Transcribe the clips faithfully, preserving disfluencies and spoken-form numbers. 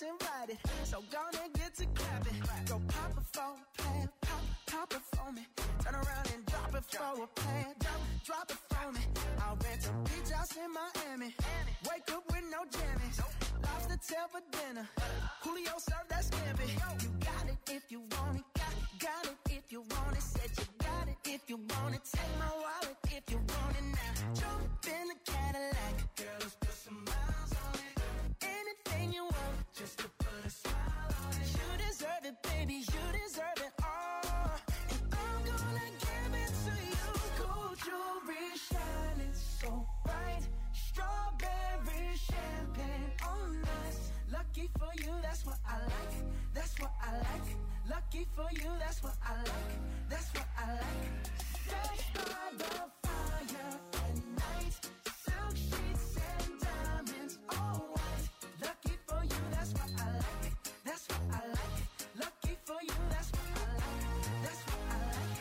house invited. So gonna get to clapping. Go pop it for a plan, pop, pop it for me. Turn around and drop it for a plan, drop, drop it for me. I'll rent a beach house in Miami. Wake up with no jammies. Lobster tail for dinner. Julio served that scampi. You got it if you want it. Got, got it if you want it. Said you got it if you want it. Take my wallet if you want it now. Jump in the Cadillac. Girl, let's put some miles on it. Anything you want, just to put a smile on it. You deserve it, baby. You deserve it all. And I'm gonna give it to you. Gold jewelry shining so bright. Strawberry champagne on us. Lucky for you, that's what I like. That's what I like. Lucky for you, that's what I like. That's what I like. Fresh by the fire at night. Silk sheets and diamonds, all white. Lucky for you, that's what I like. That's what I like. Lucky for you, that's what I like. That's what I like.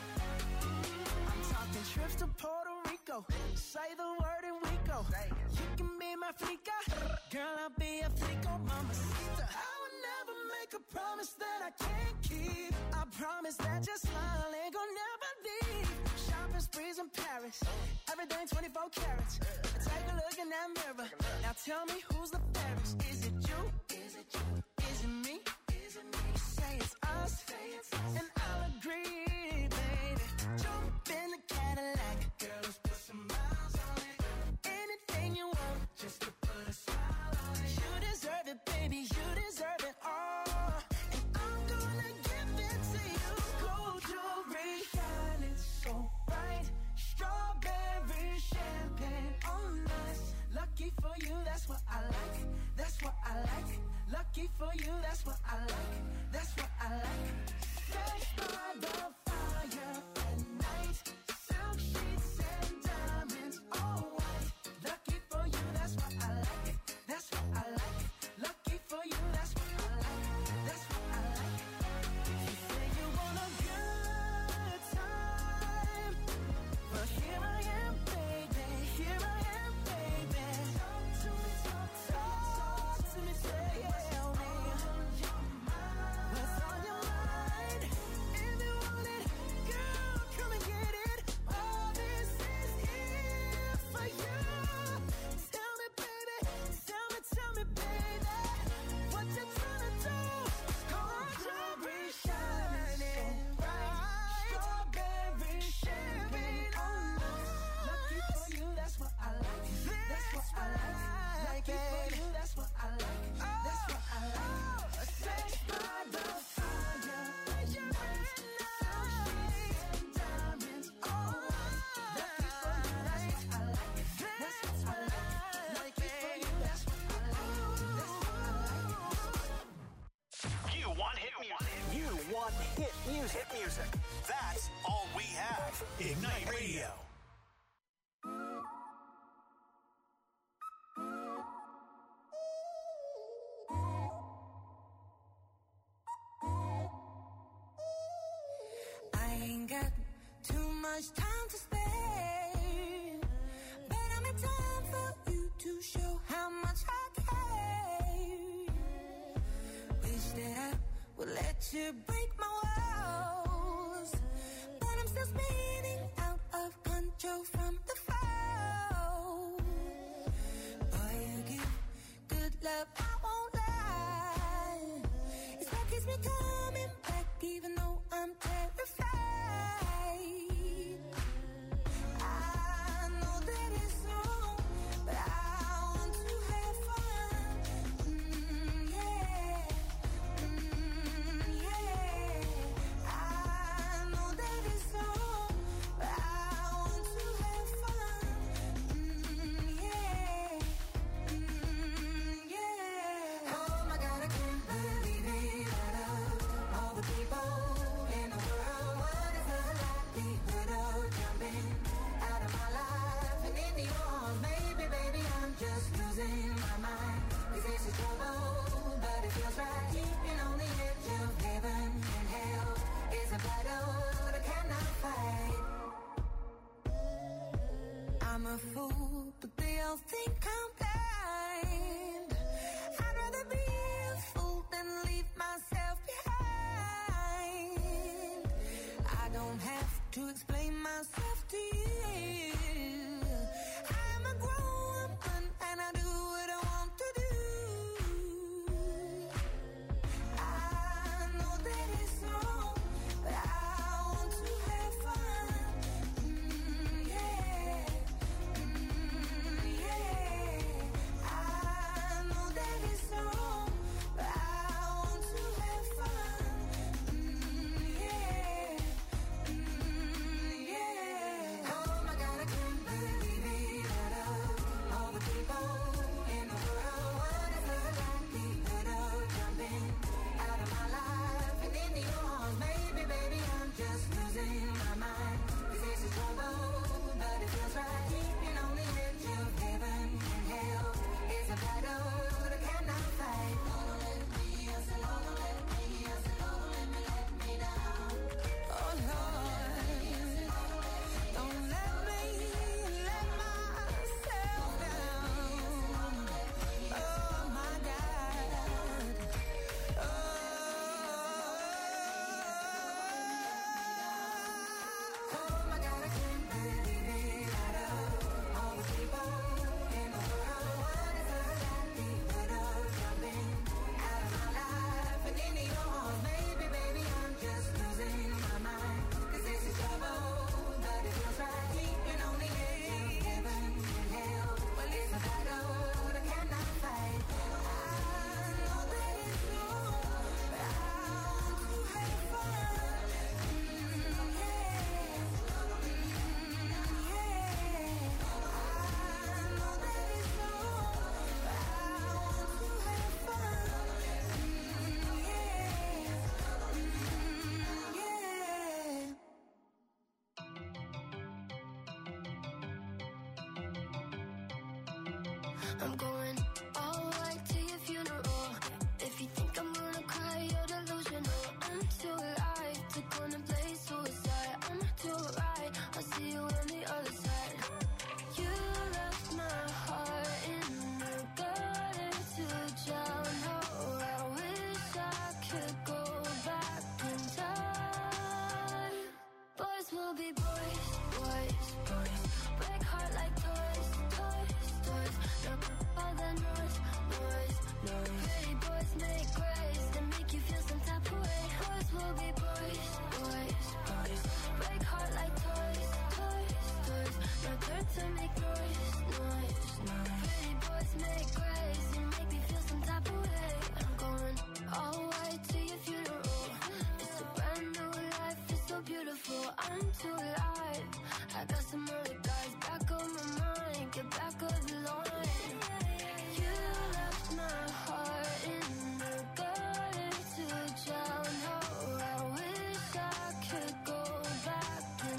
I'm talking trips to Puerto Rico. Say the word and we go. You can be my flica. Girl, I'll be a flico, mamacita. I would never make a promise that I can't keep. I promise that your smile ain't gonna never leave. Shopping sprees in Paris. Everything twenty-four carats. Take a look in that mirror. Now tell me who's the fairest. Is it you? Is it you? Is it me? Is it me? Say it's us. Say it's us. And I'll agree, baby. Jump in the Cadillac. Girl, let's put some miles on it. Anything you want, just to put a smile on it. You deserve it, baby. You deserve it all. And I'm gonna give it to you. Gold jewelry shining so bright. Strawberry champagne on us. Lucky for you, that's what I like. That's what I like. Lucky for you, that's what I like. That's what I like. Fresh by the fire at night. Silk sheets and diamonds, all white. Lucky for you, that's what I like. That's what I like. Lucky for you, that's what I like. That's what I like. You say you want a good time, but here I am, baby. Here I am, baby. Talk to me, talk, talk to me, tell me what's on your mind. If you want it, girl, come and get it. All this is here for you. Tell me, baby, tell me, tell me, baby, what you tryna do? Gold jewelry shining bright. Strawberry champagne on us. Lucky for you, that's what I like. That's what I like. Lucky for you, that's what I like. That's what I like. Fresh by the fire at night. Silk sheets and diamonds, all white. Lucky for you, that's what I like. That's what I like. Lucky for you, that's what I like. That's what I like. You want hit music. You want hit music. Hit music. That's all we have. Ignite Radio. I ain't got too much time to spare, but I'm in time for you to show how much I care. Wish that I would let you break my walls, but I'm still spinning out of control from the fall. Boy, you give good love, I won't lie. It's what keeps me coming back, even though I'm terrified. I know that it's wrong, but I want to have fun. Mm, yeah, mm, yeah. I know that it's wrong, but I want to have fun. Mm, yeah, mm, yeah. Oh my God, I can't believe it. Out of all the people in the world, what is the likelihood of jumping out of my life and into yours? Maybe, baby, I'm just losing my mind. This is a trouble, but it feels right. Keeping on the edge of heaven and hell is a battle that I cannot fight. I'm a fool, but they all think I'm blind. I'd rather be a fool I'm going all white to your funeral. If you think I'm gonna cry, you're delusional. I'm too alive to contemplate suicide. I'm too right, I'll see you on the other side. You left my heart in the gutter to drown. Oh, I wish I could go back in time. Boys will be boys, boys, boys. Break heart like toys, toys, toys. No, all that noise, noise, noise. Pretty boys make grace that make you feel some type of way. Boys will be boys, boys, boys. Break heart like toys, toys, toys. No turn to make noise, noise, noise. Pretty boys make grace and make me feel some type of way. I'm going all white to your funeral. It's a brand new life, it's so beautiful. I'm too alive. I got some other guys back on my mind. Get back on the line. You left my heart in the gutter to drown. Oh, I wish I could go back in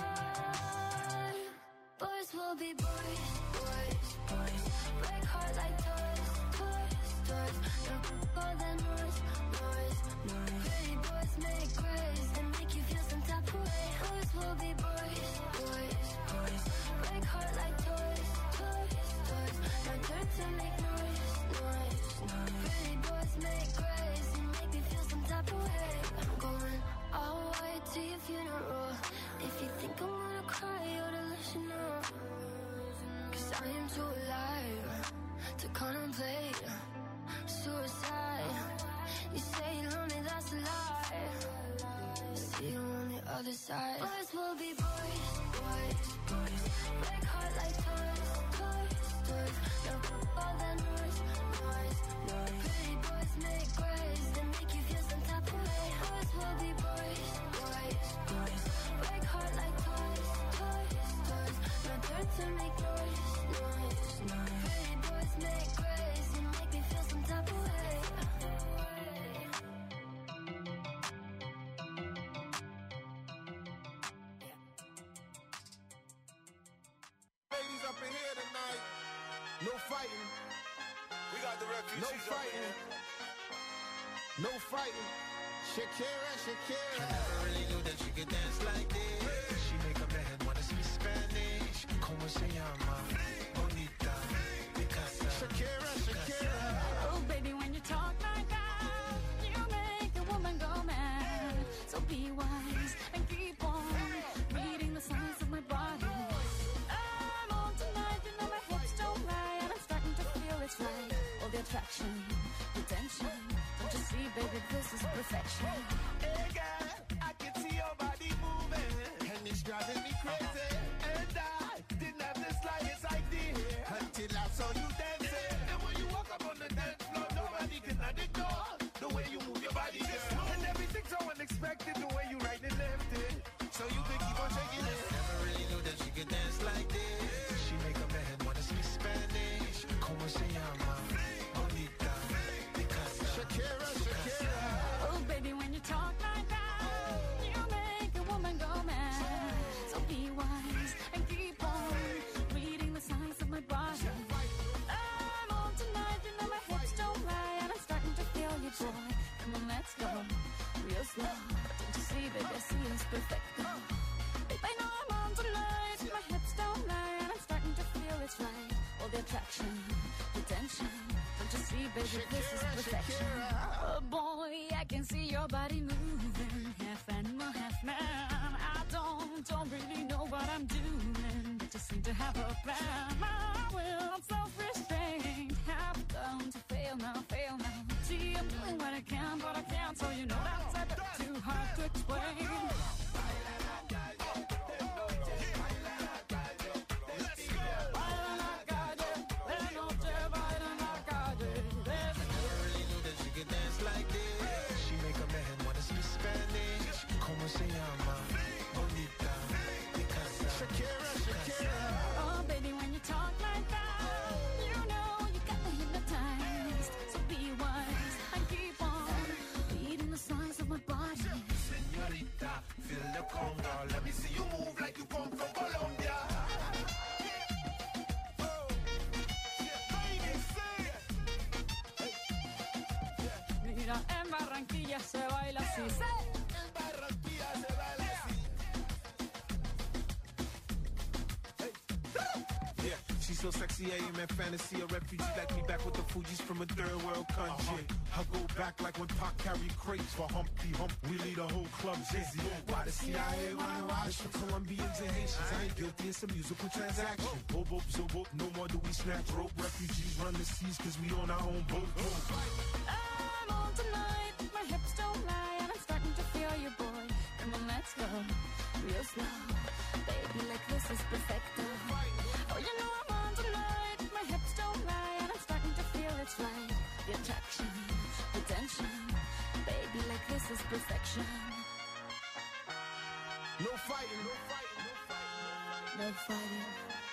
time. Boys will be boys, boys, boys. Break heart like toys, toys, toys. No, all that noise, noise, noise. Pretty boys make grace and make you feel some type of way. Boys will be boys, boys, boys. Break heart like toys, toys, toys. No turn to make noise, noise, noise. Pretty boys make grace and make me feel some type of way. I'm going all white to your funeral. If you think I'm gonna cry, you're delusional. Cause I am too alive to contemplate suicide. You say you love me, that's a lie. See you on the other side. Boys will be boys, boys, boys. Break heart like toys, toys, toys. No, all that noise, noise, noise. Pretty boys make grace that make you feel some type of way. Boys will be boys, boys, boys. Break heart like toys, toys, toys. No turn to make noise, noise, noise. Pretty boys make grace and make me feel some type of way. Ladies up in here tonight. No fighting. We got the refugees No up fighting. here. No fighting. Shakira, Shakira. I never really knew that you could dance like this. She make a man wanna speak Spanish. Como se llama? Bonita. Picasa. Shakira, Shakira. Oh, baby, when you talk like that, you make a woman go mad. So be wise and keep on reading the signs of my body. I'm on tonight, you know my hips don't lie, and I'm starting to feel it's right. All the attraction, the tension. Don't you see, baby, this is perfection. Hey girl, I can see your body moving, And it's driving me crazy. and I didn't have the slightest idea Until I saw you dancing. And when you walk up on the dance floor, nobody can ignore the way you move your body, girl. And everything's so unexpected, the way you right and left it, So you could keep on shaking it. Never really knew that she could dance like this. She make a man wanna speak Spanish. Como se llama? Bonita. Picasa. Shakira, Shakira. Oh, baby, when you talk like that, you make a woman go mad. So be wise and keep on reading the signs of my body. I'm on tonight, you know my hips don't lie, and I'm starting to feel you, boy. Come on, let's go real slow. Don't you see, baby, I see it's perfect. Babe, I know I'm on tonight, my hips don't lie, and I'm starting to feel it's right. All the attraction, the tension. Don't you see, baby, this is perfection. Oh boy, I can see your body moving, half animal, half man. I don't, don't really know what I'm doing, but just seem to have a plan. My will, I'm self-restrained, have done to fail now, fail now. See, I'm doing what I can, but I can't, so you know that's a bit too hard to explain. Never really knew that she could dance like this. She make a man wanna speak Spanish. Como se llama? Bonita. Picasa. Shakira, Shakira. Oh, baby, when you talk like that, you know you got me hypnotized. So be wise and keep on reading the signs of my body. Señorita, feel the conga. Let me see you move like you come from Colombia. Mira, en Barranquilla se baila así. En Barranquilla se baila así. Yeah, she's so sexy, I am in fantasy. A refugee like me back with the Fugees from a third world country. I go back like when Pac carried crates for Humpty Hump. We lead a whole club dizzy. Why the C I A wanna watch for Colombians and Haitians? I ain't guilty, it's a musical transaction. Boop, boop, so boop, no more do we snatch rope. Refugees run the seas cause we on our own boat. I'm on tonight, my hips don't lie, and I'm starting to feel you, boy. Come on, let's go, real slow. Baby, like this is perfecto. Oh, you know I'm on tonight, my hips don't lie, and I'm starting to feel it's right. The attraction, the tension. Baby, like this is perfection. No fighting, no fighting, no fighting. No fighting.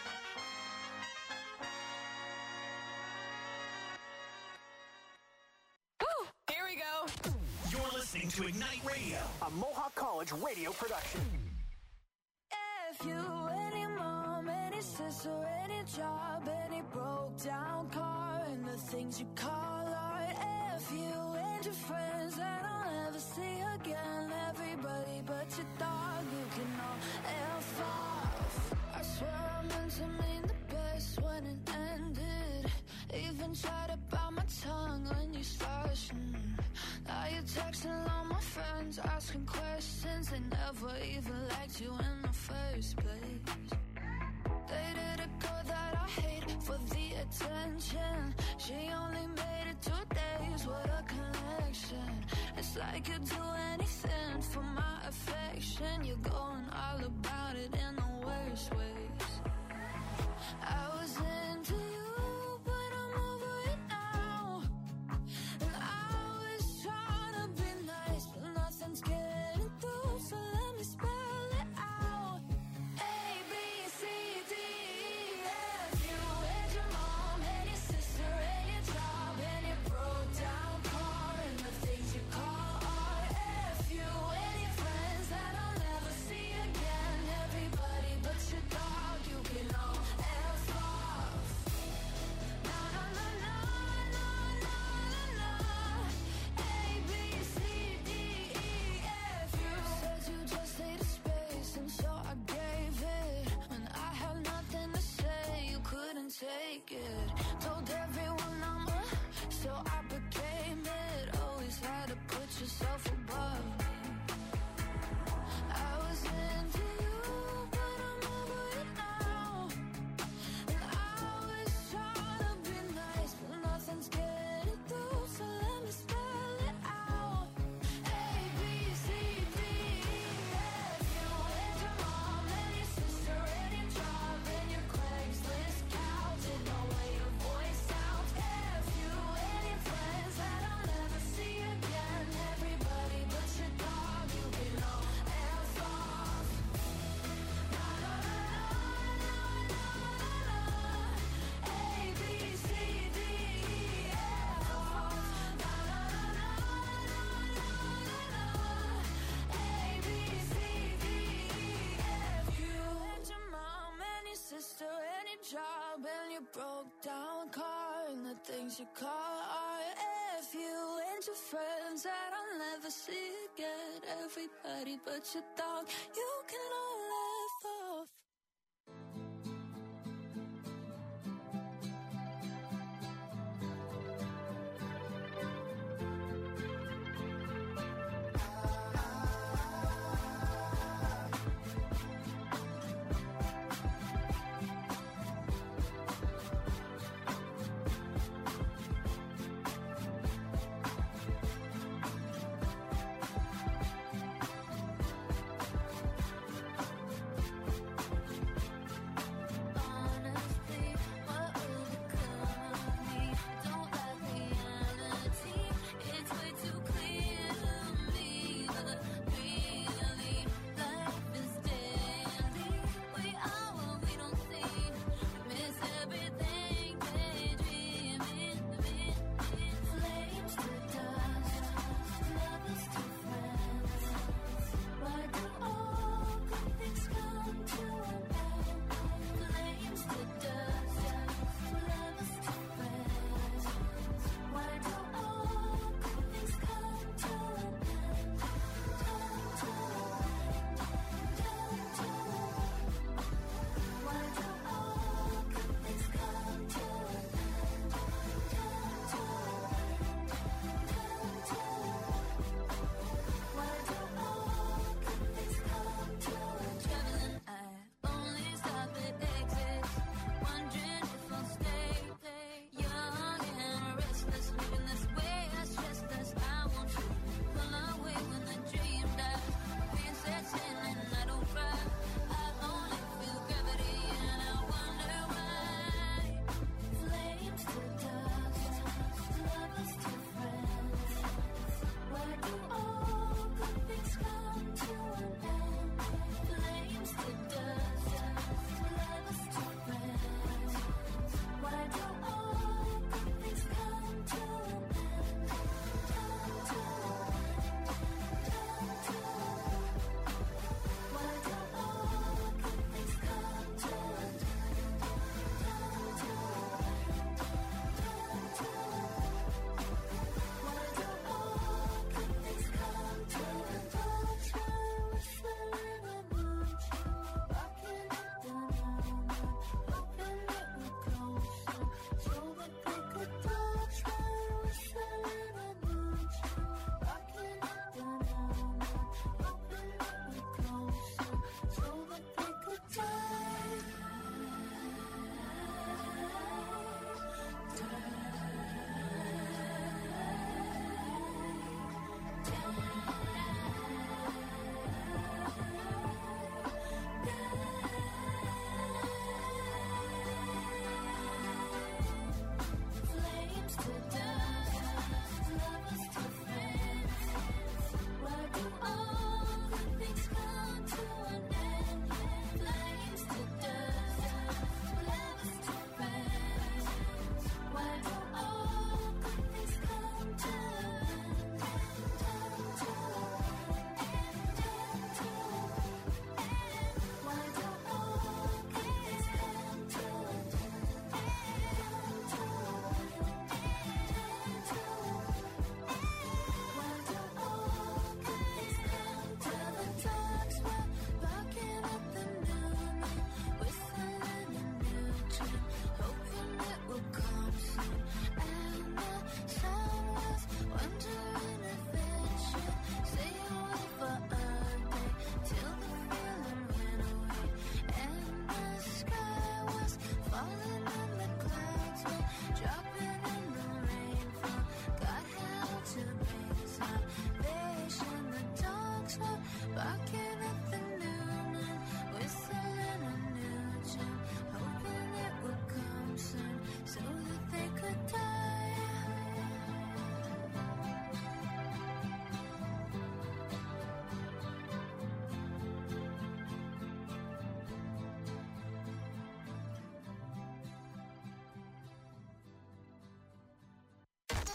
Woo! Here we go. You're listening to Ignite Radio, a Mohawk College radio production. If you, any mom, any sister, any job, any broke down car, and the things you call art. If you and your friends that I'll never see again, everybody but your dog, you can all F off. I swear I meant to mean the best when it ended. Even tried to bite my tongue when you started. Mm. Now you're texting all my friends, asking questions. They never even liked you in the first place. Dated a girl that I hate for the attention. She only made it two days with a connection. It's like you'd do anything for my affection. You're going all about it in the worst ways. I was into you, but I'm over it now. And I was trying to be nice, but nothing's getting through, so let me spell it out. A, B, C, D, E, F. You and your mom and your sister and your job and your broke down car and the things you call art. F. You and your friends that I'll never see again. Everybody but your dog, you can all F off. Na na na na na na na na. A, B, C, D, E, F. You said you just needed space, and so I gave it. When I had nothing to say, you couldn't take it. Told everyone I'm a, so I became it. Always had to put yourself above me. I was into you, but I'm over it now. And I was trying to be nice, but nothing's getting through, so let me spell it out. A, B, C, D, E, F. You and your mom and your sister and your job and your Craigslist couch and the way your voice sounds. F. You and your friends that I'll never see again. Everybody but your dog, you can all F off. Na na na na na na na. A, B, C, D, E, F off. Na na na na na na na. A, B, C, D, E, F. You and your mom and your sister and your job and your broke down car and the things you call art. F. You and your friends that I'll never see again. Everybody but your dog, you can all F off.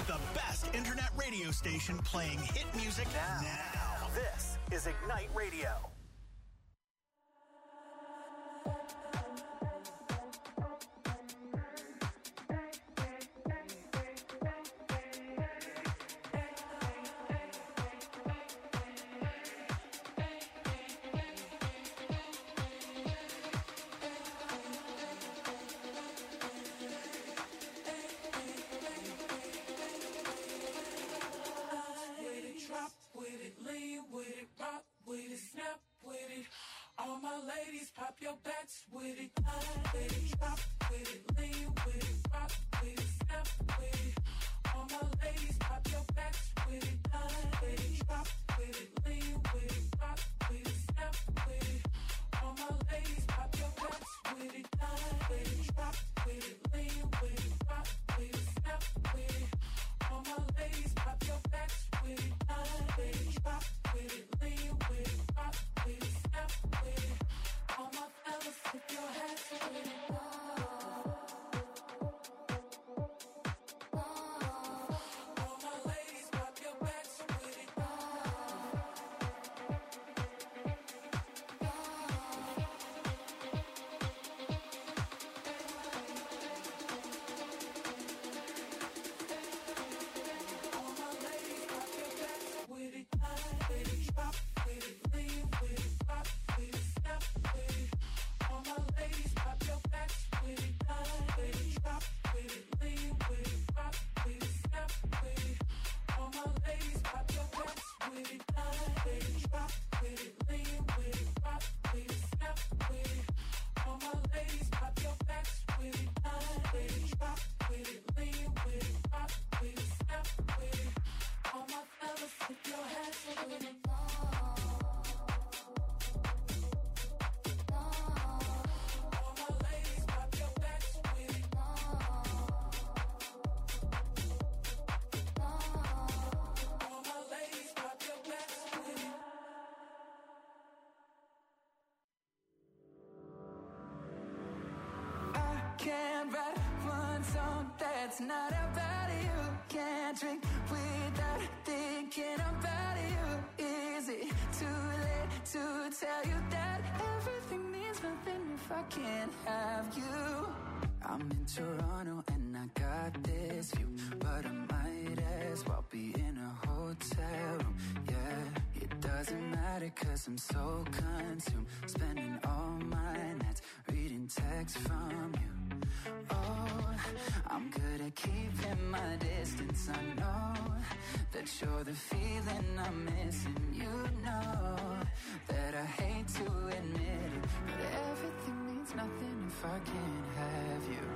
The best internet radio station playing hit music now. now. This is Ignite Radio. Can't write one song that's not about you. Can't drink without thinking about you. Is it too late to tell you that everything means nothing if I can't have you? I'm in Toronto and I got this view, but I might as well be in a hotel room. Yeah, it doesn't matter cause I'm so consumed, spending all my nights reading texts from you. Oh, I'm good at keeping my distance. I know that you're the feeling I'm missing. You know that I hate to admit it, but everything means nothing if I can't have you.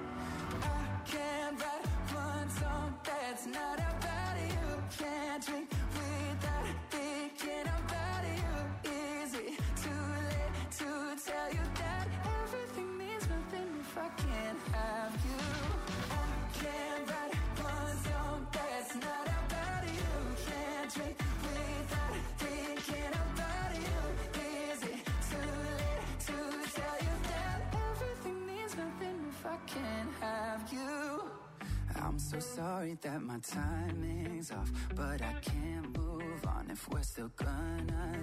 I can't write one song that's not about you. Can't drink without thinking about you. Is it too late to tell you that everything means nothing if I can't have you? I can't write one song that's not about you. Can't drink without thinking about you. Is it too late to tell you that everything means nothing if I can't have you? I'm so sorry that my timing's off, but I can't move on if we're still gonna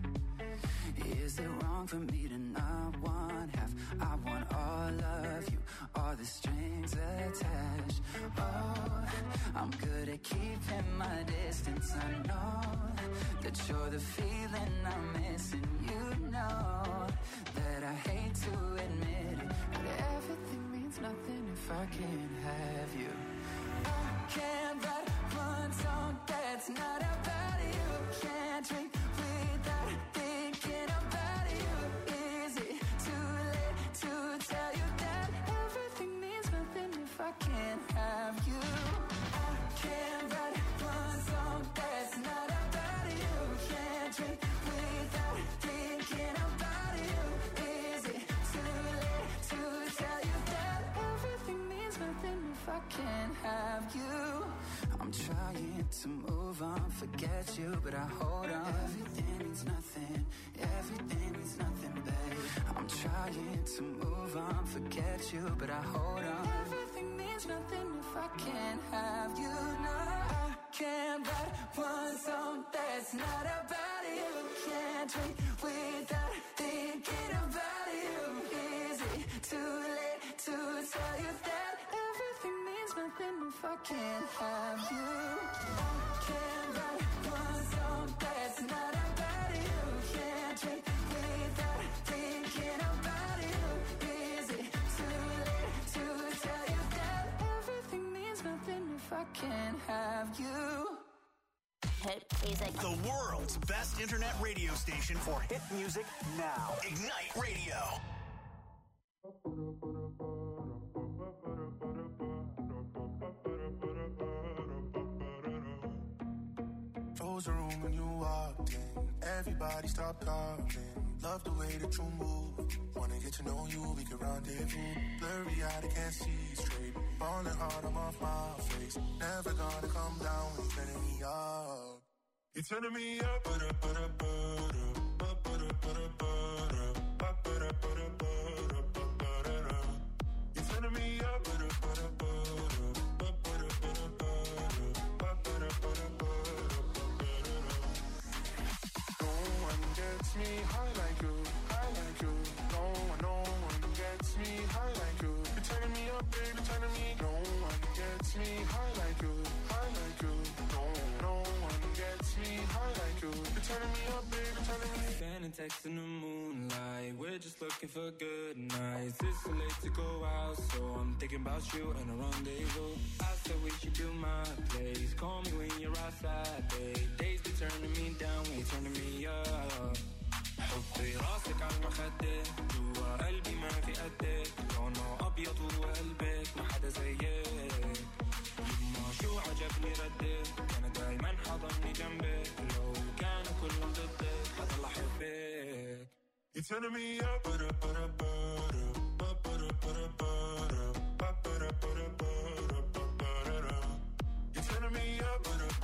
talk. Is it wrong for me to not want half? I want all of you, all the strings attached. Oh, I'm good at keeping my distance. I know that you're the feeling I'm missing. You know that I hate to admit it, but everything means nothing if I can't have you. I can't write one song that's not about you. Can't drink without thinking about you. Is it too late to tell you that everything means nothing if I can't have you? I can't write one song that's not about you. Can't drink without thinking about you. Is it too late to tell you that everything means nothing if I can't have you? I'm trying to move on, forget you, but I hold on. Everything means nothing, everything means nothing, babe. I'm trying to move on, forget you, but I hold on. Everything Everything means nothing if I can't have you. No, I can't write one song that's not about you. Can't drink without thinking about you. Is it too late to tell you that everything means nothing if I can't have you? I can't write one song that's not about you. Can't drink without thinking about you. Is it too late to tell you that everything means nothing if I can't have you? Hit music. The world's best internet radio station for hit music now. Ignite Radio. Froze the room when you walked in. Everybody stopped talking. Love the way that you move. Wanna get to know you, we can rendezvous. Blurry eyed, I can't see straight. Falling hard, I'm off my face. Never gonna come down when you're turning me up. You're turning me up. You're turning me up. No one gets me high like you, high like you. No one, no one gets me high like you. You're turning me up, baby, turning me. No one gets me high like you, high like you. No, no one gets me high like you. You're turning me up, baby, turning me. Standing text in the moonlight. We're just looking for good nights. It's too late to go out, so I'm thinking about you and a rendezvous. I said we should do my place. Call me when you're outside, babe. Days be turning me down when you're turning me up. حطي راسك على المخدة جوا قلبي ما في قدك لونه أبيض وقلبك ما حدا زيك يما شو عجبني ردك كان دايما حضني جنبك لو كانوا كلهم ضدك حضل أحبك. You're turning me up. You're turning me up.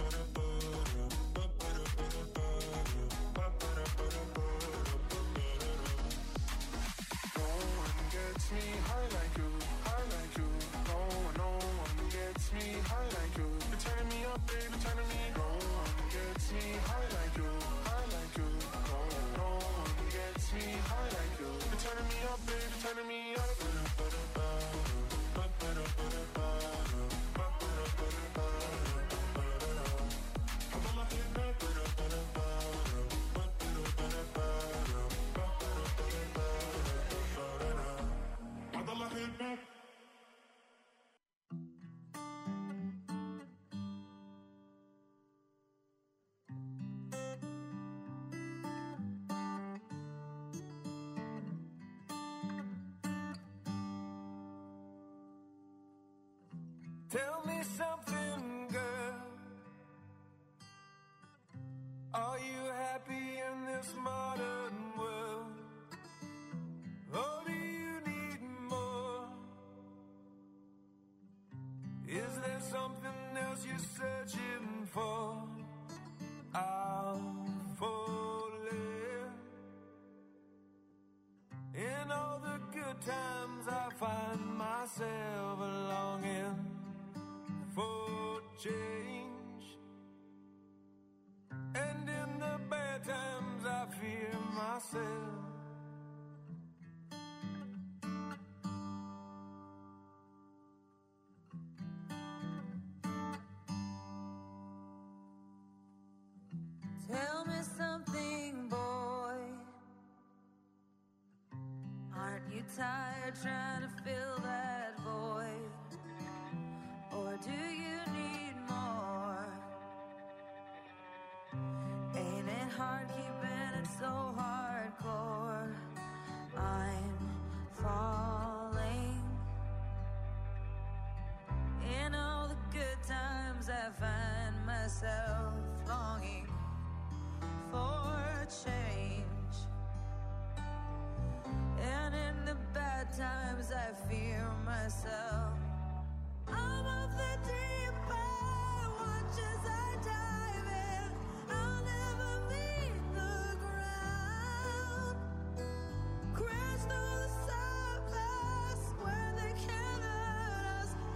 Gets me high like you, high like you. No one, no one gets me high like you. You're turning me up, baby, turning me. No one gets me high like you, high like you. No, no one gets me high like you. You're turning me up, baby, turning me up. Tell me something, girl. Are you happy in this modern world? Or do you need more? Is there something else you're searching for? I'm falling. In all the good times I find myself longing for change, and in the bad times I fear myself. Tell me something, boy. Aren't you tired trying to fill that void? Or do you need more? Ain't it hard keeping it so hardcore? I'm falling. In all the good times I find myself longing for change, and in the bad times I fear myself. I'm of the deep end, watch as I dive in. I'll never meet the ground. Crash through the surface where they can't hurt us.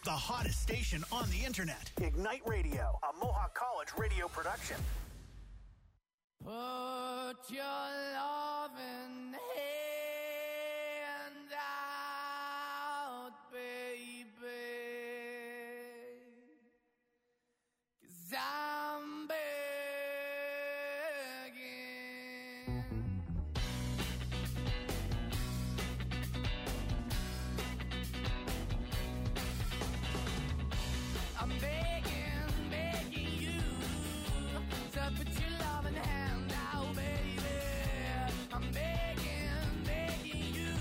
the hottest station on the internet. Ignite Radio, a Mohawk College radio production. Put your loving hand out, baby, 'cause I'm begging. I'm begging, begging you to put your loving hand out, baby. I'm begging, begging you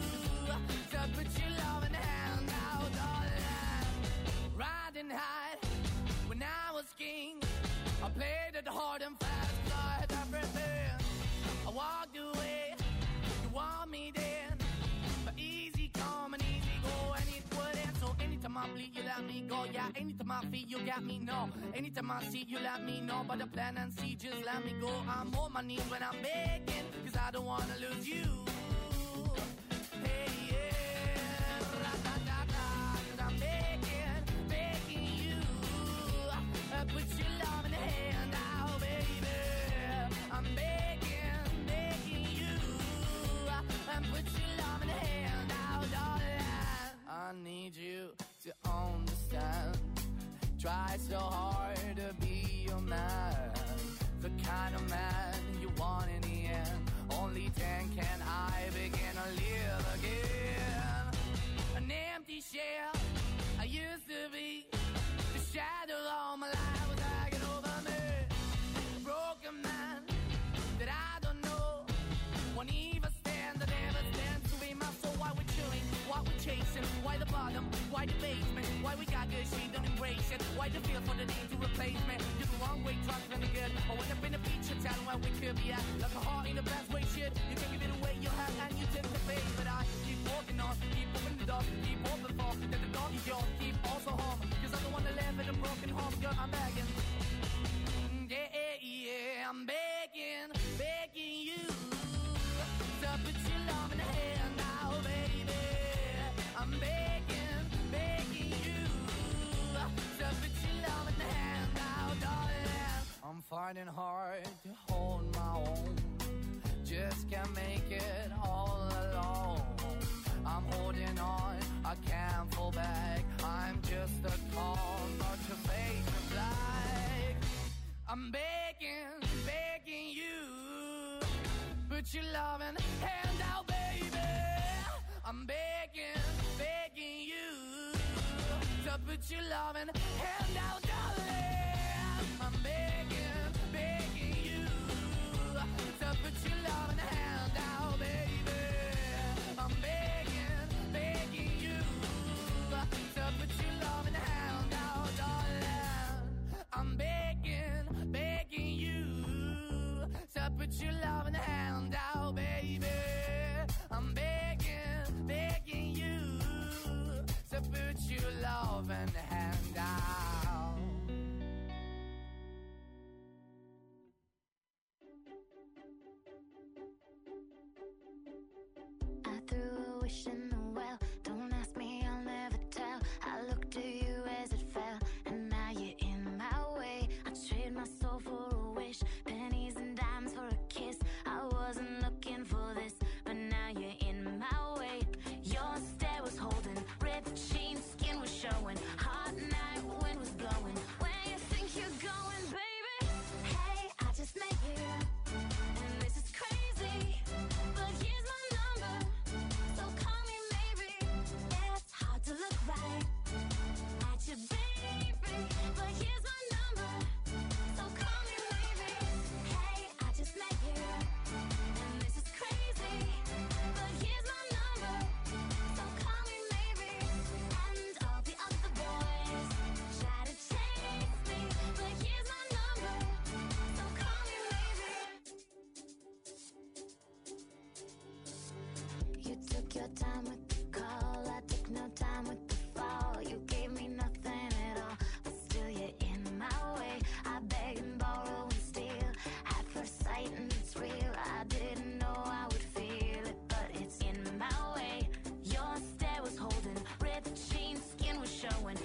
to put your loving hand out, darling. Riding high when I was king, I played it hard and fast, 'cause I had everything. I walked away, you want me then, but easy come and easy go, and it wouldn't. So anytime I bleed, you let me go. Yeah, anytime I feel, you got me, no. Anytime I see, you let me know. But the plan and see, just let me go. I'm on my knees when I'm begging, 'cause I don't wanna lose you. Hey, yeah, ra-da-da-da, 'cause I'm begging, begging you. Uh, put your love in the hand out, baby. I'm begging, begging you. Uh, and put your love in the hand out, darling. I need you to understand. Try so hard to be your man, the kind of man you want in the end. Only then can I begin to live again. An empty shell I used to be, the shadow all my life was hanging over me. A broken man that I don't know won't even stand, I never stand to be my soul. Why we're chilling, why we're chasing, why the bottom, why the basement, why we got good, she don't embrace it, why the feel for the need to replace me. You're the wrong way, trying to be good. I went up in a feature town where we could be at, like a heart in the best way, shit. You can give it away, you have, and you tend to pay. But I keep walking on, keep moving the door, keep open for that the dog is yours, keep also home, 'cause I don't wanna live in a broken home, girl, I'm begging. Yeah, yeah, yeah, I'm begging, begging you to put your love in the hand now, baby. I'm begging, begging you to put your love in the hand now, darling. I'm finding hard to hold my own, just can't make it all alone. I'm holding on, I can't fall back. I'm just a call, not your face of black. I'm begging, begging you, put your loving hand out, baby. I'm begging, begging you to put your loving hand out, darling. I'm begging, begging you to put your loving hand out, baby. I'm begging, begging you to put your loving hand out, darling. I'm begging, begging you to put your loving hand out, baby. I'm begging, begging you to put your loving hand out. I threw a wish in the well. Don't ask me, I'll never tell. I looked to you as it fell, and now you're in my way. I trade my soul for a wish, pennies and dimes for a kiss. I wasn't looking for this, but now you're in my way. Your stare was holding, ripped jeans, skin was showing. Hot night, wind was blowing. Where you think you're going, baby? Hey, I just met you, and this is crazy, but here's my number, so call me maybe. It's hard to look right at you, baby, but here's my number, so call me maybe. Hey, I just met you, and this is crazy, but here's my number, so call me maybe. And all the other boys try to chase me, but here's my number, so call me maybe. You took your time with the call, I took no time with the fall. You gave me nothing at all, but still you're in my way. I beg and borrow and steal at first sight, and it's real. I didn't know I would feel it, but it's in my way. Your stare was holding, ripped jeans, skin was showing.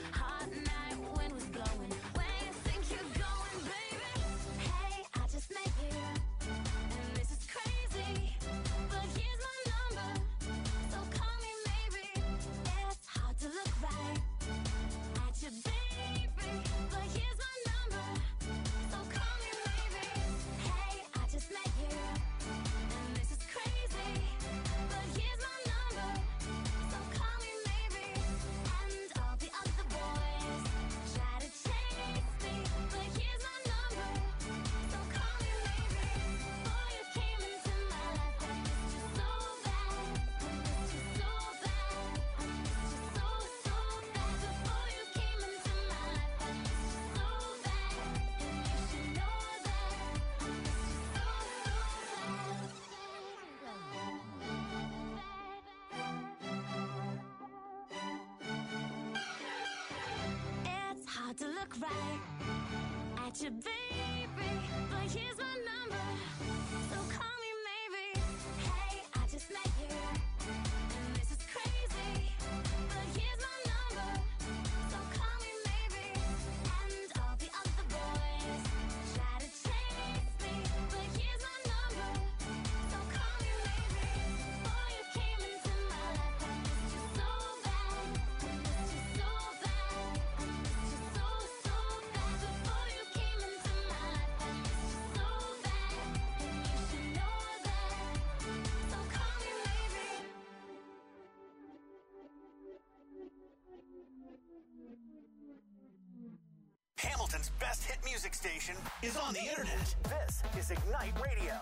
hard to look right at you, baby. But here's my number, so call me maybe. Hey, I just met you, and this is crazy. But here's my number, so call me maybe. And all the other boys try to chase me, but here's my number, so call me maybe. Before you came into my life, I missed you so bad. I missed you so bad. I missed you so, so bad. Before you came into my life, I missed you so bad. And you should know that, so call me maybe. Hamilton's best hit music station is on the internet. This is Ignite Radio.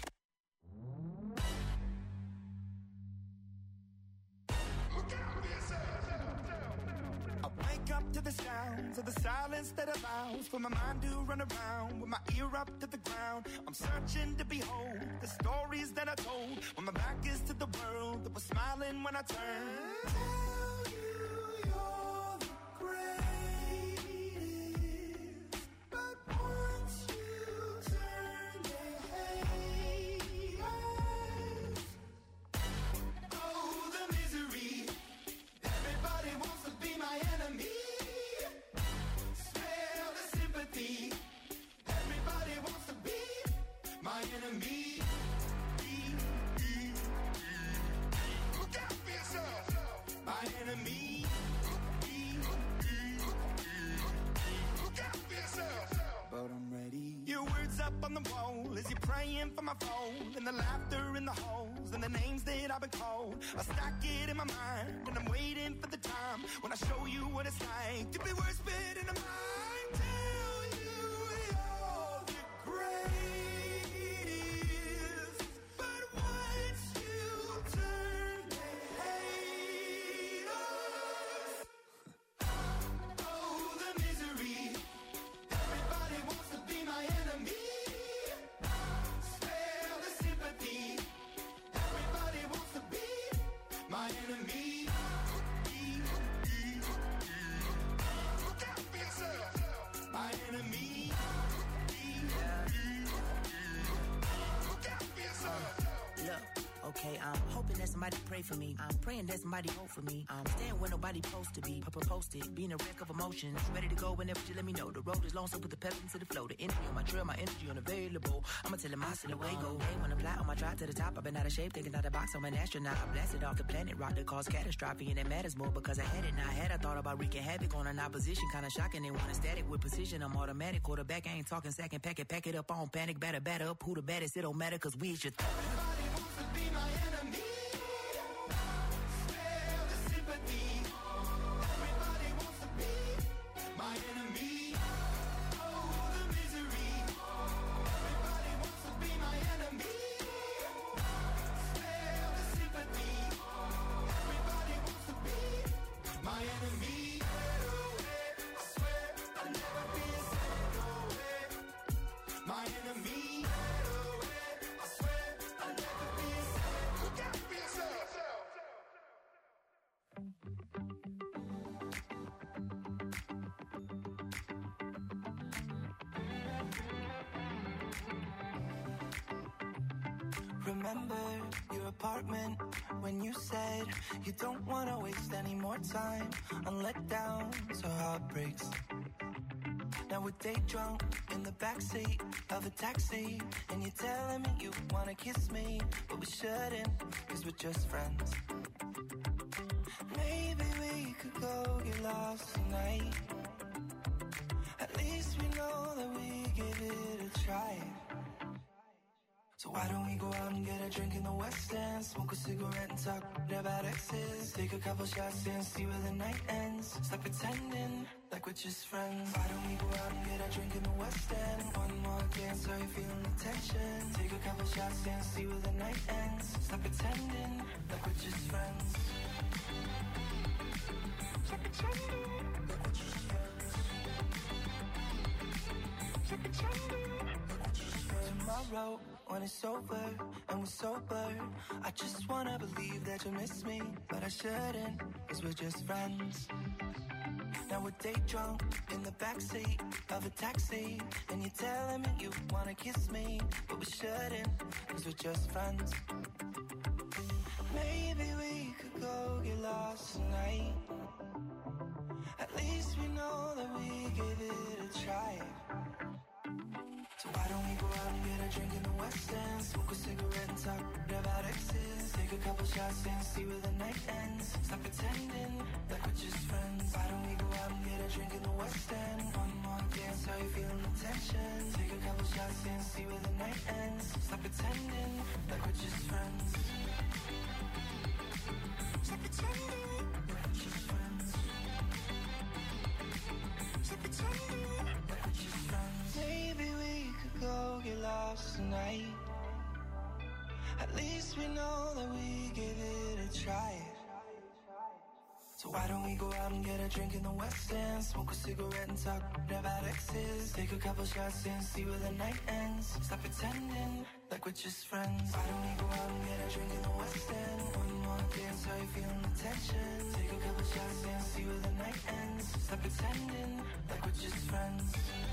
I wake up to the sounds of the silence that allows for my mind to run around with my ear up to the ground. I'm searching to behold the stories that I told when my back is to the world that was smiling when I turned. Tell you you're the greatest, but once you turn, they hate us. Oh, the misery. Everybody wants to be my enemy. Smell the sympathy. Everybody wants to be my enemy. Look out for yourself. My enemy. Look out for yourself. But I'm ready. Your words up on the wall as you're praying for my phone, and the laughter in the halls and the names that I've been called. I stack it in my mind and I'm waiting for the time when I show you what it's like to be worse fit in a mind. Tell you you're the greatest, but once you turn, they hate us. Oh, the misery. Everybody wants to be my enemy. Spare the sympathy. Everybody wants to be my enemy. Look out for yourself. My enemy. Look out for yourself. Look, okay, I'm hoping that somebody pray for me. I'm praying that somebody hope for me. I'm staying where nobody supposed to be. Papa posted, being a wreck of emotions. Ready to go whenever you let me know. The road is long, so put the pep into the flow. The energy on my trail, my energy unavailable. I'ma tell him I see the way go. Hey, when I fly on my drive to the top, I've been out of shape, thinking out the box. I'm an astronaut. I blasted off the planet rock that caused catastrophe, and it matters more because I had it. Now I had I thought about wreaking havoc on an opposition, kind of shocking. They want a static with precision. I'm automatic. Quarterback, I ain't talking second. Pack it, pack it up on panic. Batter, batter up. Who the baddest? It don't matter because we is your th- Everybody wants to be my enemy. Spare the sympathy. Everybody wants to be my enemy. Oh, the misery. Everybody wants to be my enemy. Spare the sympathy. Everybody wants to be my enemy. I swear I'll never be a second. My enemy. I swear I'll never be a second. Look out for yourself. Remember your apartment when you said you don't want to waste any more time on letdowns or heartbreaks. Now we're day drunk in the backseat of a taxi, and you're telling me you want to kiss me, but we shouldn't, cause we're just friends. Maybe we could go get lost tonight. At least we know that we give it a try. So why don't we go out and get a drink in the West End, smoke a cigarette and talk about exes, take a couple shots and see where the night ends. Stop pretending like we're just friends. Why don't we go out and get a drink in the West End, one more dance, are you feeling the tension? Take a couple shots and see where the night ends. Stop pretending like we're just friends. Stop pretending like we're just friends. Stop pretending like we're just friends. Tomorrow when it's over and we're sober, I just wanna believe that you miss me, but I shouldn't, cause we're just friends. Now we're day drunk in the backseat of a taxi, and you're telling me you wanna kiss me, but we shouldn't, cause we're just friends. Maybe we could go get lost tonight. At least we know that we gave it a try. So why don't we go out and get a drink in the West End, smoke a cigarette and talk about exes, take a couple shots and see where the night ends. Stop pretending like we're just friends. Why don't we go out and get a drink in the West End, one more dance, how you feeling the tension, take a couple shots and see where the night ends. Stop pretending like we're just friends. Stop pretending like we're just friends. Stop pretending like we're just friends. Maybe we could go get lost tonight. At least we know that we gave it a try. So why don't we go out and get a drink in the West End, smoke a cigarette and talk about exes, take a couple shots and see where the night ends. Stop pretending like we're just friends. Why don't we go out and get a drink in the West End, one more dance, how you feeling the tension, take a couple shots and see where the night ends. Stop pretending like we're just friends.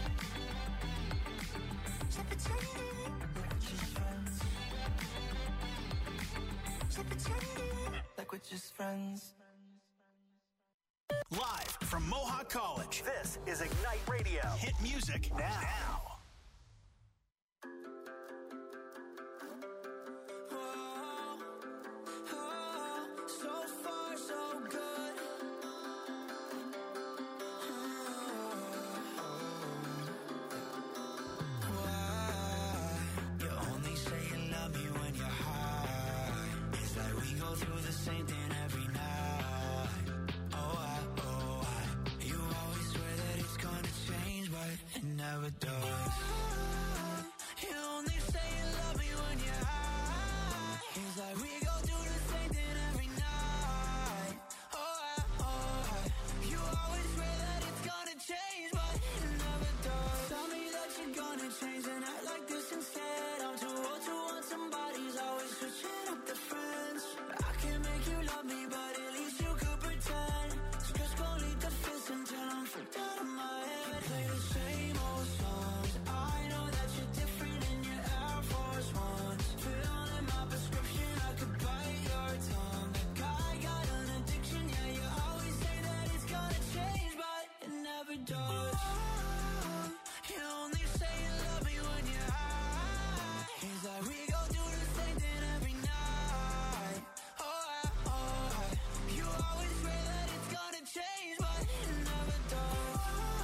Stop pretending like we're just friends. Stop pretending like we're just friends. Live from Mohawk College, this is Ignite Radio. Hit music now. now. Never does. You only say you love me when you're high. It's like we go through the same thing every night. Oh, I, oh, I. You always swear that it's gonna change, but it never does. Tell me that you're gonna change and act like this instead. I'm too old to want somebody's always switching up the friends. I can't make you love me, but at least you could pretend. So just go lead the fist until I'm freaked out of my head. Play the same old songs. I know that you're different in your Air Force Ones. Filling my prescription, I could bite your tongue. Like I got an addiction, yeah, you always say that it's gonna change, but it never does. You only say you love me when you're high. It's like we go through the same thing every night. Oh, I, oh, I. You always swear that it's gonna change, but it never does.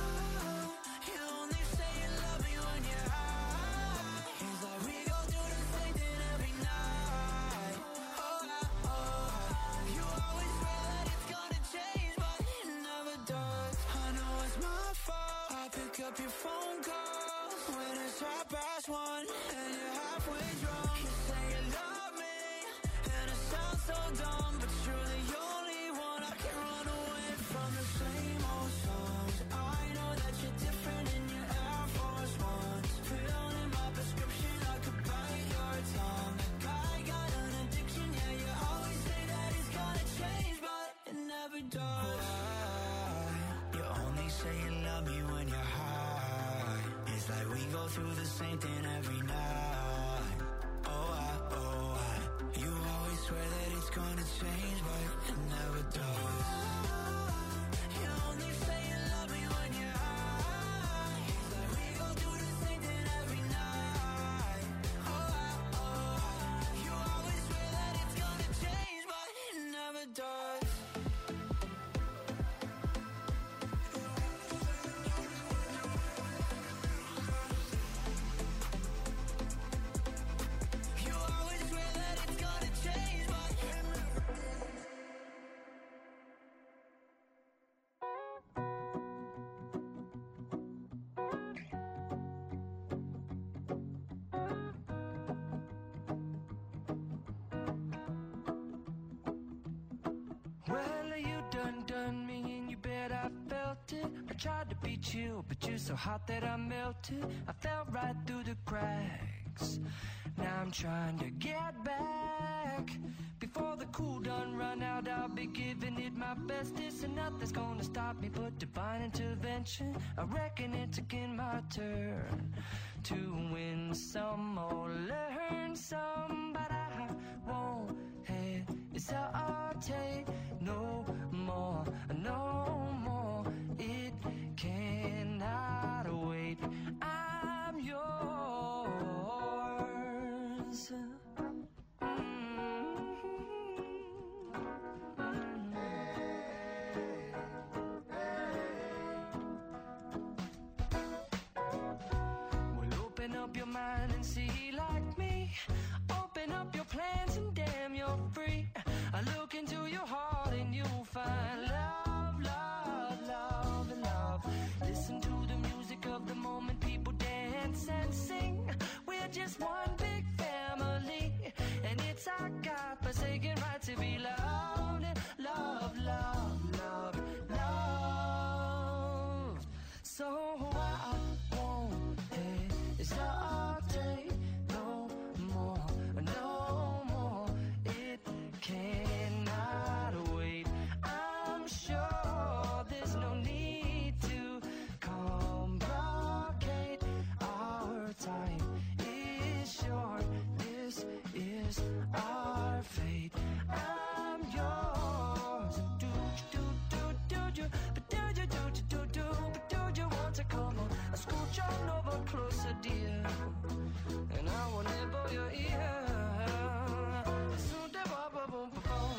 You only say you love me when you're high. It's like we go through the same thing every night. Oh, I, oh, I. You always swear that it's gonna change, but it never does. I know it's my fault. I pick up your phone calls when it's half past one and you're halfway drunk. You say you love me and it sounds so dumb, but you're the only one I can run away from. The same old songs. I know that you're different in your Air Force Ones. Filling my prescription, I could bite your tongue. Like I got an addiction, yeah, you always say that it's gonna change, but it never does. You only say you love me when you're high. It's like we go through the same thing every night. Oh, I, oh, I. You always swear that it's gonna change, but it never does. You only say you love me when you're high. It's like we go through the same thing every night. Oh, I, oh, I. You always swear that it's gonna change, but it never does. You always swear that it's gonna change, but it never does. Well, you done done me and you bet I felt it. I tried to beat you, but you're so hot that I melted. I fell right through the cracks. drinks. Now I'm trying to get back. Before the cool done run out, I'll be giving it my bestest, and nothing's gonna stop me but divine intervention. I reckon it's again my turn to win some or learn some, but I won't hesitate no more, no more. It cannot wait. I'm yours. Open up your mind and see like me. Open up your plans and damn, you're free. I look into your heart and you'll find love, love, love, and love. Listen to the music of the moment, people dance and sing. We're just one big family, and it's our God-forsaken right to be loved. Love, love, love, love. So I won't hesitate no more, no more. It cannot wait. I'm sure there's no need to complicate. Our time is short. This is our fate. I'm yours. Do do do do do, but do you do do do, but do you want to come on? I scooch on over closer, dear, and I will nibble your ear. Soon da ba ba boom ba boom.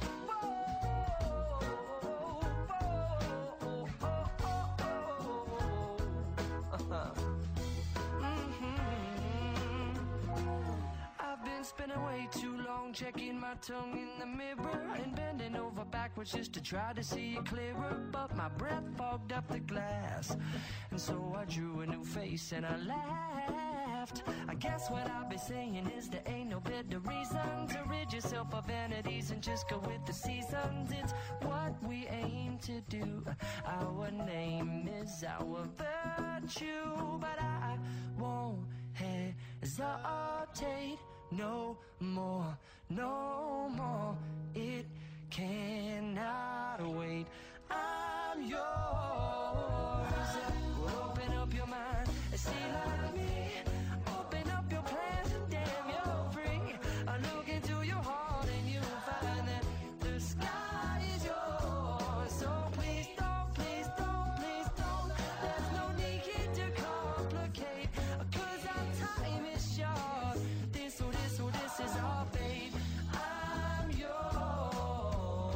I've been spending way too long checking my tongue in the mirror and bending over backwards just to try to see it clearer, but my breath fogged up the glass, and so I drew a new face and I laughed. I guess what I'll be saying is there ain't no better reason to rid yourself of vanities and just go with the seasons. It's what we aim to do. Our name is our virtue, but I won't hesitate no more, no more. It cannot wait. I'm yours. Open up your mind and see like me. Open up your plans and damn, you're free. I look into your heart and you'll find that the sky is yours. So please don't, please don't, please don't. There's no need to complicate, 'cause our time is short. This, oh, this, oh, this is our fate. I'm yours.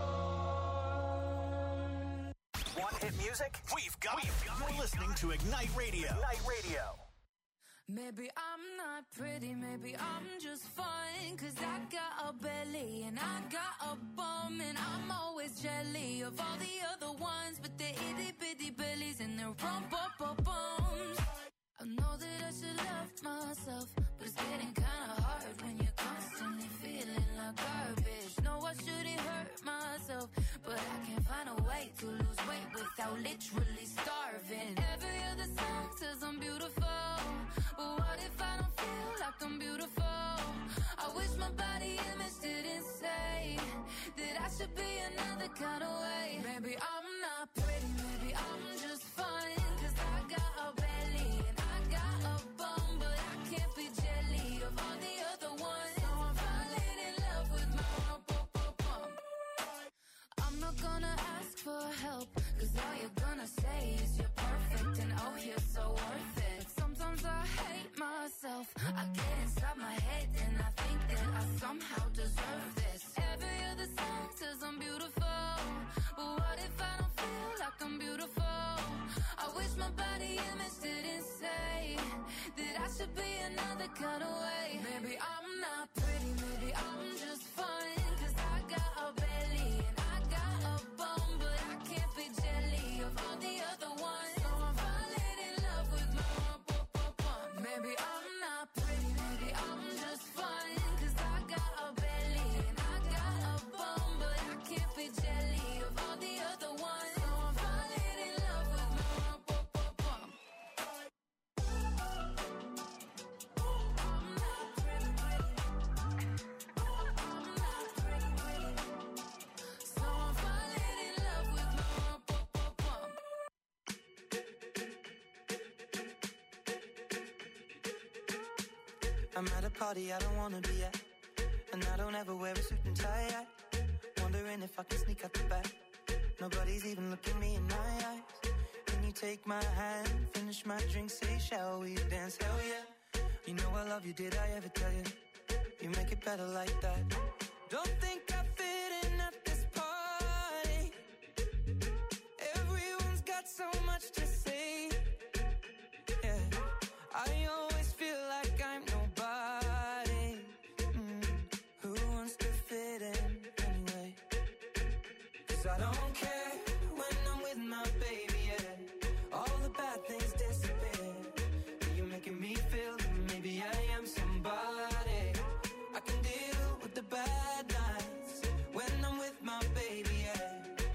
Want hit music? We've got it. You're listening to Ignite Radio. Ignite Radio. Maybe I'm not pretty, maybe I'm just fine, 'cause I got a belly and I got a bum, and I'm always jelly of all the other ones with their itty bitty bellies and their rump up bums. I know that I should love myself, but it's getting kinda hard when you're constantly feeling like garbage. No, I shouldn't hurt myself, but I can't find a way to lose weight without literally starving. Every other song says I'm beautiful, but what if I don't feel like I'm beautiful? I wish my body image didn't say that I should be another kind of way. Maybe I'm not pretty, maybe I'm just fine, 'cause I got a belly and I got a bum, but I can't be jelly of all the other ones. So I'm falling in love with my rump up up bum. I'm not gonna ask for help, 'cause all you're gonna say is you're perfect and oh, you're so worth it. Sometimes I hate myself, I get inside my head and I think that I somehow deserve this. Every other song says I'm beautiful, but what if I don't feel like I'm beautiful? I wish my body image didn't say that I should be another kind of way. Maybe I'm not pretty, maybe I'm just fine, 'cause I got a belly and I got a bum, but I can't be jelly of all the other ones. So I'm falling in love with my rump up up bum. Maybe I'm not pretty, maybe I'm just fine, 'cause I got a belly and I got a bum, but I can't be jelly of all the other ones. So I'm falling in love with my rump up up bum. I'm at a party I don't wanna be at, and I don't ever wear a suit and tie yet. Wondering if I can sneak out the back. Nobody's even looking me in my eyes. Can you take my hand, finish my drink, say shall we dance? Hell yeah. You know I love you, did I ever tell you? You make it better like that. Don't think I fit in at this party. Everyone's got so much to say. Yeah, I always feel like I'm nobody. Mm, who wants to fit in anyway? 'Cause I don't care when I'm with my baby, yeah. All the bad things disappear. You're making me feel that maybe I am somebody. I can deal with the bad nights when I'm with my baby, yeah.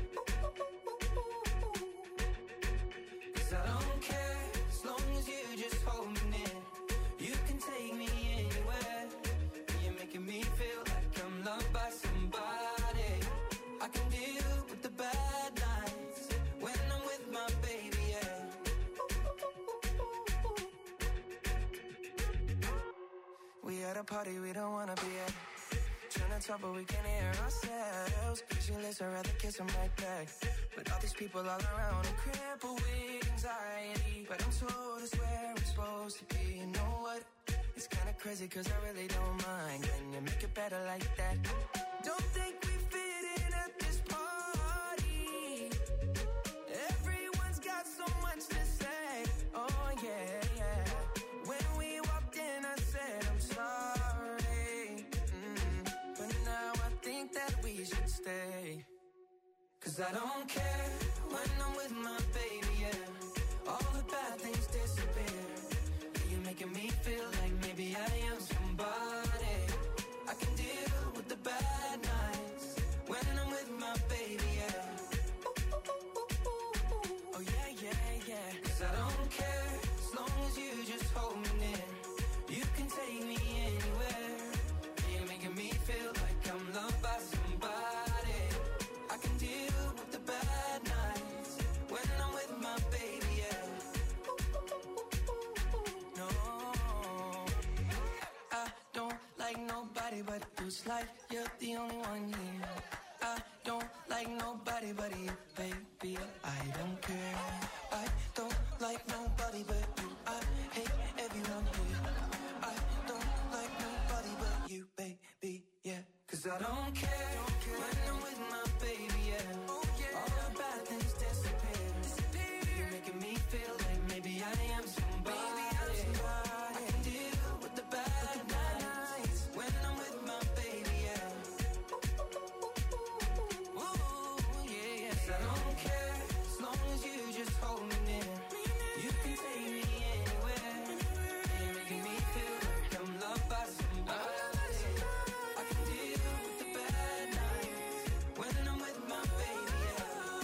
'Cause I don't care as long as you just hold me near. You can take me anywhere. You're making me feel like I'm loved by somebody. I can deal with the bad nights when I'm with my baby, yeah. We at a party we don't wanna be at. Trying to talk but we can't hear ourselves. Pictureless, I'd rather kiss them right back. But all these people all around, I'm crippled with anxiety. But I'm told it's where I'm supposed to be. You know what? It's kinda crazy 'cause I really don't mind. Can you make it better like that? Don't think we fit in at this party. Everyone's got so much to say. Oh yeah, yeah. When we walked in I said I'm sorry. Mm, but now I think that we should stay. 'Cause I don't care when I'm with my baby, yeah. All the bad things disappear. You're making me feel like maybe I am somebody. I can deal with the bad nights when I'm with my baby, yeah. Oh yeah, yeah, yeah. 'Cause I don't care as long as you just hold me near. You can take me anywhere. You're making me feel like I'm loved by somebody. I can deal with the bad nights when I'm with my baby, yeah. No, I don't like nobody but you. It's like you're the only one here. I don't like nobody but you, baby. I don't care. I don't like nobody but you. I hate everyone here. I don't like nobody but you, baby, yeah. 'Cause I don't care when I'm with my baby, yeah. All the bad things disappear. You're making me feel like maybe I am somebody. I can deal with the bad nights when I'm with my baby, yeah. Ooh, yeah, yeah. 'Cause I don't care as long as you just hold me near. You can take me anywhere. You're making me feel like I'm loved by somebody. I can deal with the bad nights when I'm with my baby, yeah.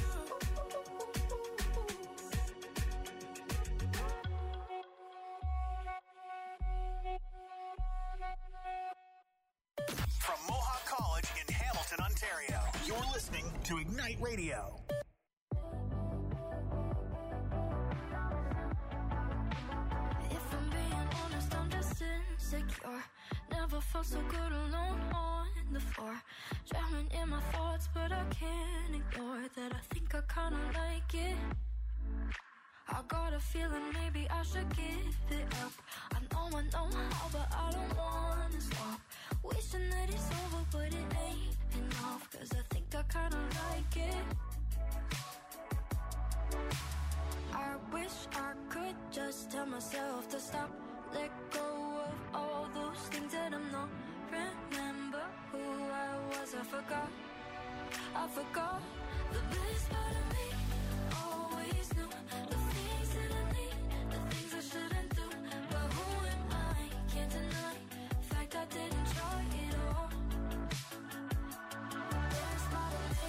From Mohawk College in Hamilton, Ontario, you're listening to Ignite Radio. If I'm being honest, I'm just insecure. Never felt so good alone on the floor. Drowning in my thoughts, but I can't ignore that. I think I kinda like it. I got a feeling maybe I should give it up. I know I know how, but I don't wanna stop. Wishing that it's over, but it ain't enough. 'Cause I think I kinda like it. I wish I could just tell myself to stop. Let go of all those things that I'm not. Remember who I was, I forgot. I forgot the best part of me. Always knew the things that I need, the things I shouldn't do. But who am I? Can't deny the fact I didn't try it all. Best part of me.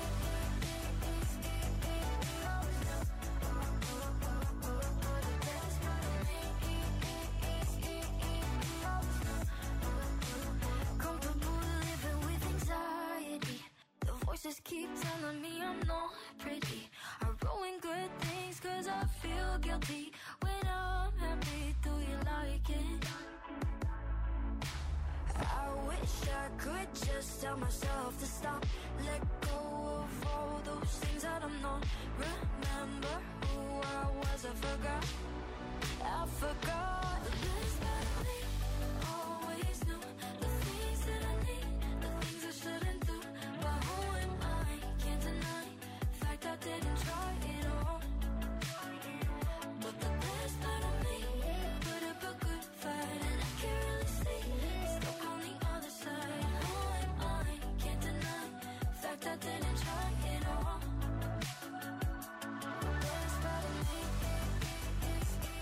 Best part of me. Comfortable living with anxiety. The voices keep telling me I'm not pretty. I ruin good things 'cause I feel guilty. When I'm happy, do you like it? I could just tell myself to stop, let go of all those things that I'm not. Remember who I was, I forgot, I forgot.